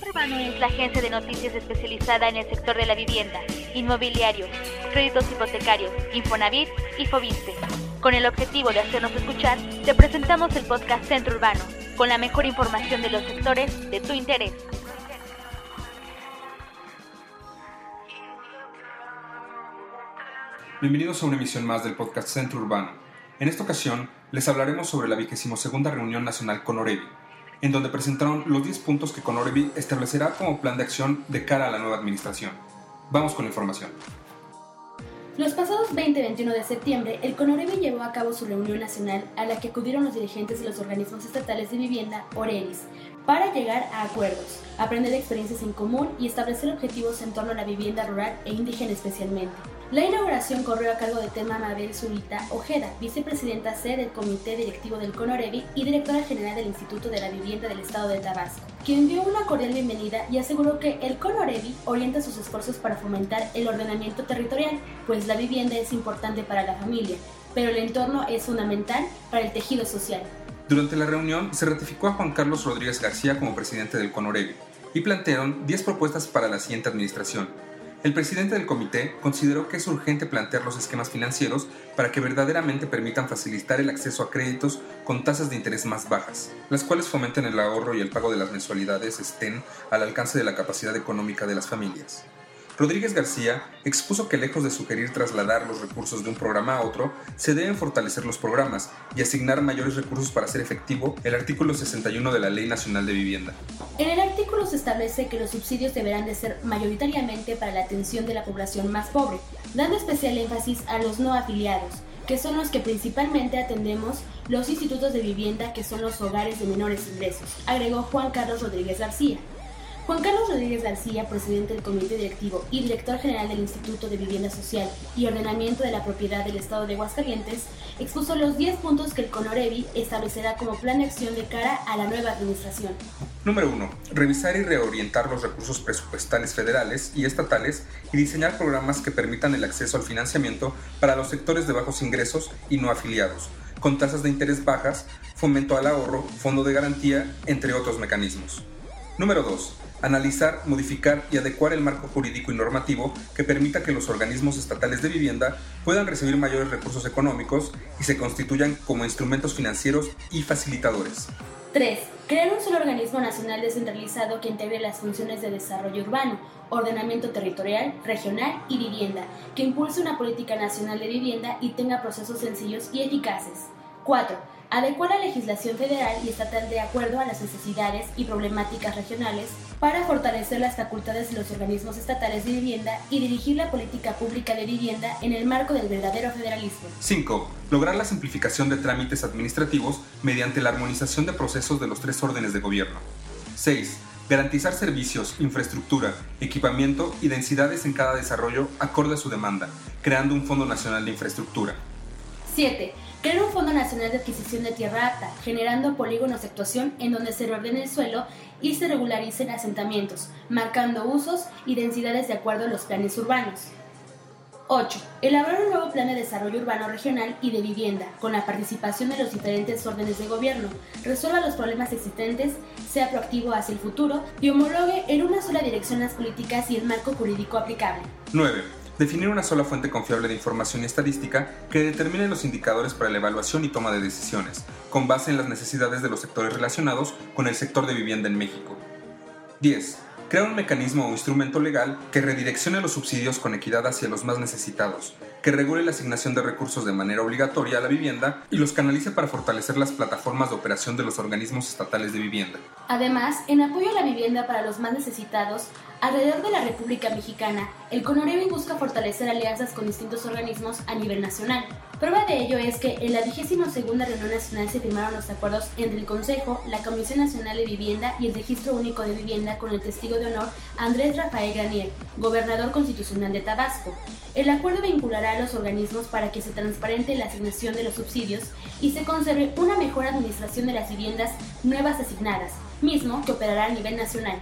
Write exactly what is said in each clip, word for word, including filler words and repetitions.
Centro Urbano es la agencia de noticias especializada en el sector de la vivienda, inmobiliario, créditos hipotecarios, Infonavit y Foviste. Con el objetivo de hacernos escuchar, te presentamos el podcast Centro Urbano, con la mejor información de los sectores de tu interés. Bienvenidos a una emisión más del podcast Centro Urbano. En esta ocasión les hablaremos sobre la vigésima segunda reunión nacional Conorevi, en donde presentaron los diez puntos que Conorevi establecerá como plan de acción de cara a la nueva administración. Vamos con la información. Los pasados veinte y veintiuno de septiembre, el Conorevi llevó a cabo su reunión nacional a la que acudieron los dirigentes de los organismos estatales de vivienda, OREVIs, para llegar a acuerdos, aprender experiencias en común y establecer objetivos en torno a la vivienda rural e indígena especialmente. La inauguración corrió a cargo de Tema Mabel Zurita Ojeda, vicepresidenta C del Comité Directivo del Conorevi y directora general del Instituto de la Vivienda del Estado de Tabasco, quien dio una cordial bienvenida y aseguró que el Conorevi orienta sus esfuerzos para fomentar el ordenamiento territorial, pues la vivienda es importante para la familia, pero el entorno es fundamental para el tejido social. Durante la reunión se ratificó a Juan Carlos Rodríguez García como presidente del Conorevi y plantearon diez propuestas para la siguiente administración. El presidente del comité consideró que es urgente plantear los esquemas financieros para que verdaderamente permitan facilitar el acceso a créditos con tasas de interés más bajas, las cuales fomenten el ahorro y el pago de las mensualidades estén al alcance de la capacidad económica de las familias. Rodríguez García expuso que lejos de sugerir trasladar los recursos de un programa a otro, se deben fortalecer los programas y asignar mayores recursos para hacer efectivo el artículo sesenta y uno de la Ley Nacional de Vivienda. En el artículo se establece que los subsidios deberán de ser mayoritariamente para la atención de la población más pobre, dando especial énfasis a los no afiliados, que son los que principalmente atendemos los institutos de vivienda, que son los hogares de menores ingresos, agregó Juan Carlos Rodríguez García. Juan Carlos Rodríguez García, presidente del Comité Directivo y director general del Instituto de Vivienda Social y Ordenamiento de la Propiedad del Estado de Aguascalientes, expuso los diez puntos que el Conorevi establecerá como plan de acción de cara a la nueva administración. Número uno. Revisar y reorientar los recursos presupuestales federales y estatales y diseñar programas que permitan el acceso al financiamiento para los sectores de bajos ingresos y no afiliados, con tasas de interés bajas, fomento al ahorro, fondo de garantía, entre otros mecanismos. Número dos. Analizar, modificar y adecuar el marco jurídico y normativo que permita que los organismos estatales de vivienda puedan recibir mayores recursos económicos y se constituyan como instrumentos financieros y facilitadores. tres. Crear un solo organismo nacional descentralizado que integre las funciones de desarrollo urbano, ordenamiento territorial, regional y vivienda, que impulse una política nacional de vivienda y tenga procesos sencillos y eficaces. cuatro. Adecuar la legislación federal y estatal de acuerdo a las necesidades y problemáticas regionales para fortalecer las facultades de los organismos estatales de vivienda y dirigir la política pública de vivienda en el marco del verdadero federalismo. cinco. Lograr la simplificación de trámites administrativos mediante la armonización de procesos de los tres órdenes de gobierno. seis. Garantizar servicios, infraestructura, equipamiento y densidades en cada desarrollo acorde a su demanda, creando un Fondo Nacional de Infraestructura. siete. Crear un Fondo Nacional de Adquisición de Tierra Apta, generando polígonos de actuación en donde se reordene el suelo y se regularicen asentamientos, marcando usos y densidades de acuerdo a los planes urbanos. ocho. Elaborar un nuevo plan de desarrollo urbano regional y de vivienda, con la participación de los diferentes órdenes de gobierno, resuelva los problemas existentes, sea proactivo hacia el futuro y homologue en una sola dirección las políticas y el marco jurídico aplicable. nueve. Definir una sola fuente confiable de información y estadística que determine los indicadores para la evaluación y toma de decisiones, con base en las necesidades de los sectores relacionados con el sector de vivienda en México. diez. Crear un mecanismo o instrumento legal que redireccione los subsidios con equidad hacia los más necesitados, que regule la asignación de recursos de manera obligatoria a la vivienda y los canalice para fortalecer las plataformas de operación de los organismos estatales de vivienda. Además, en apoyo a la vivienda para los más necesitados, alrededor de la República Mexicana, el Conorevi busca fortalecer alianzas con distintos organismos a nivel nacional. Prueba de ello es que en la vigésima segunda reunión nacional se firmaron los acuerdos entre el Consejo, la Comisión Nacional de Vivienda y el Registro Único de Vivienda con el testigo de honor Andrés Rafael Granier, gobernador constitucional de Tabasco. El acuerdo vinculará a los organismos para que se transparente la asignación de los subsidios y se conserve una mejor administración de las viviendas nuevas asignadas, mismo que operará a nivel nacional.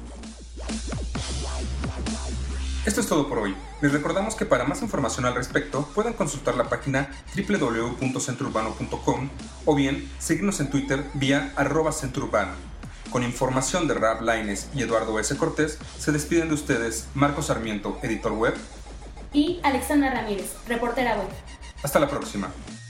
Esto es todo por hoy. Les recordamos que para más información al respecto pueden consultar la página doble u doble u doble u punto centro urbano punto com o bien seguirnos en Twitter vía arroba centrourbano. Con información de Raab Lainez y Eduardo S. Cortés, se despiden de ustedes Marco Sarmiento, editor web, y Alexandra Ramírez, reportera web. Hasta la próxima.